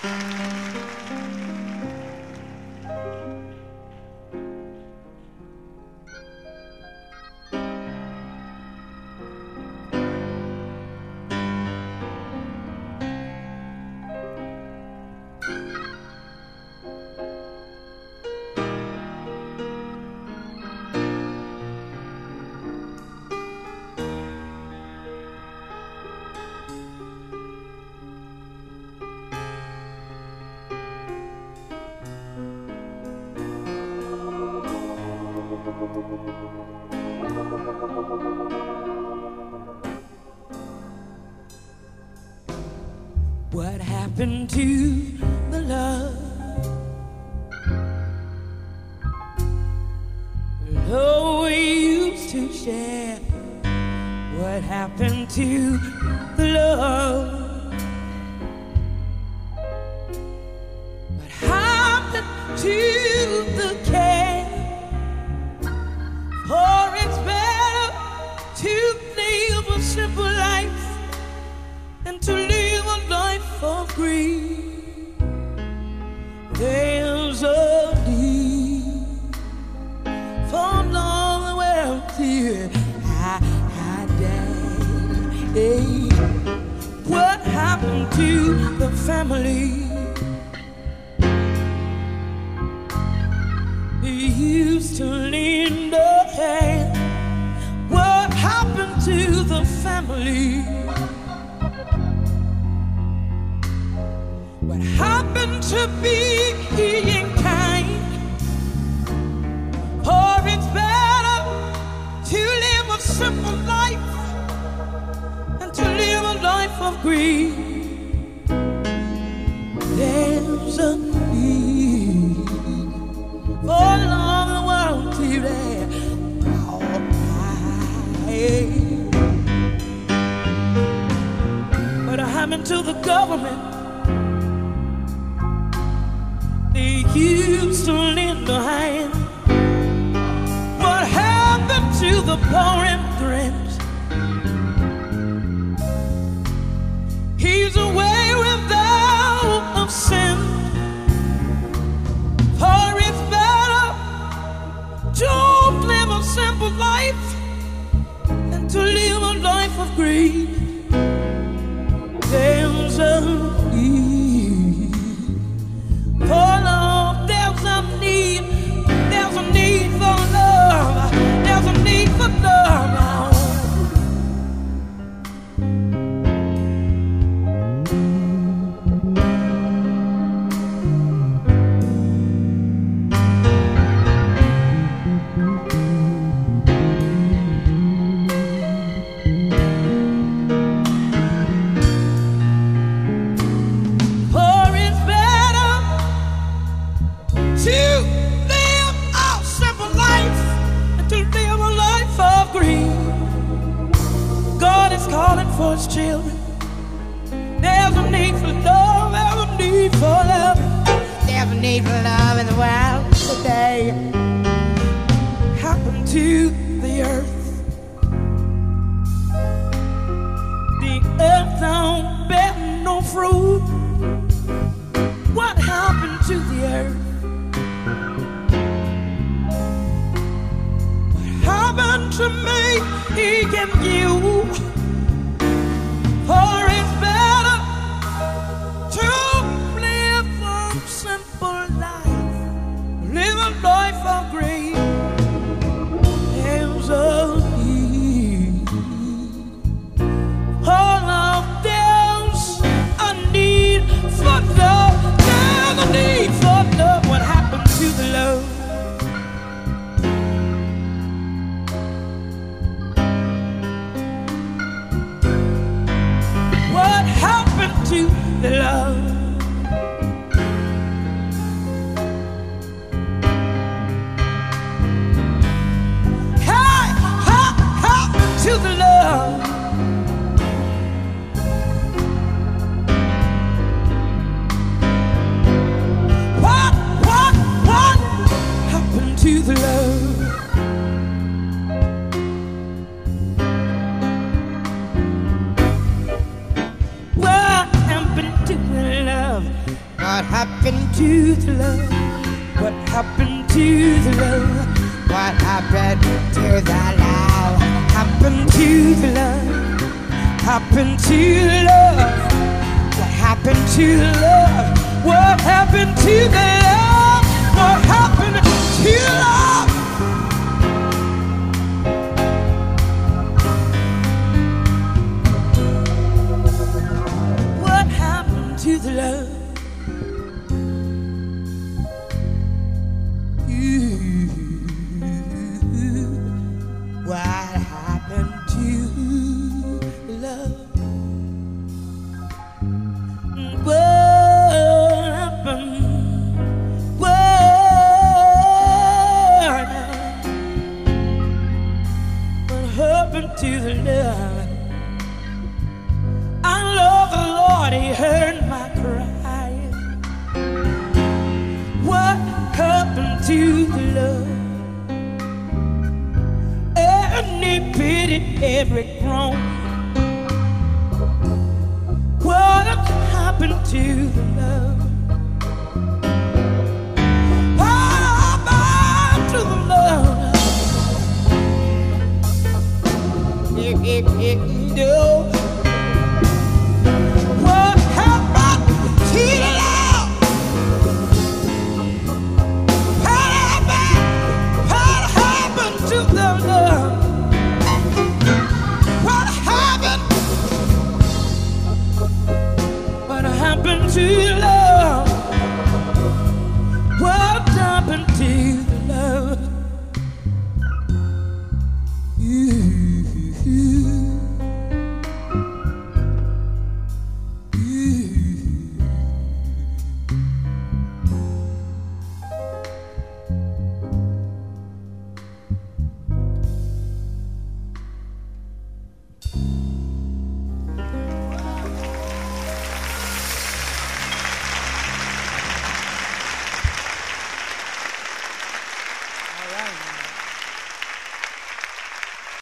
What happened to the love? Love we used to share. What happened to the love? What happened to the care? For it's better to live a simple life than to live a life of greed. There's a need for love and wealthy. I died. What happened to the family? We used to lend a hand. What happened to the family? What happened to being kind? For it's better to live a simple life than to live a life of greed. There's a need for love and world today. What happened to the government? They used to lend a hand. What happened to the poor immigrant? He's away without a sin. For it's better to live a simple life than to live a life of greed. There's a need for love, there's a need for love, there's a need for love. Calling for his children. There's a need for love, there's a need for love. There's a need for love in the world today. Happened to the earth. The earth don't bear no fruit. What happened to the earth? What happened to me and you? For it's better to live a simple life, live a life of grace. There's a need for love, there's a need for love, there's a need for love. What happened to the love? What happened to the love? What happened to the love? What happened to the love? Happened to the love? Happened to the love? What happened to the love? What happened to the love? What happened to love? What happened to the love? What happened to love? What happened? What happened to the love? I love the Lord, He heard my cry. What happened to the love? And He pitied every groan. What happened to the love?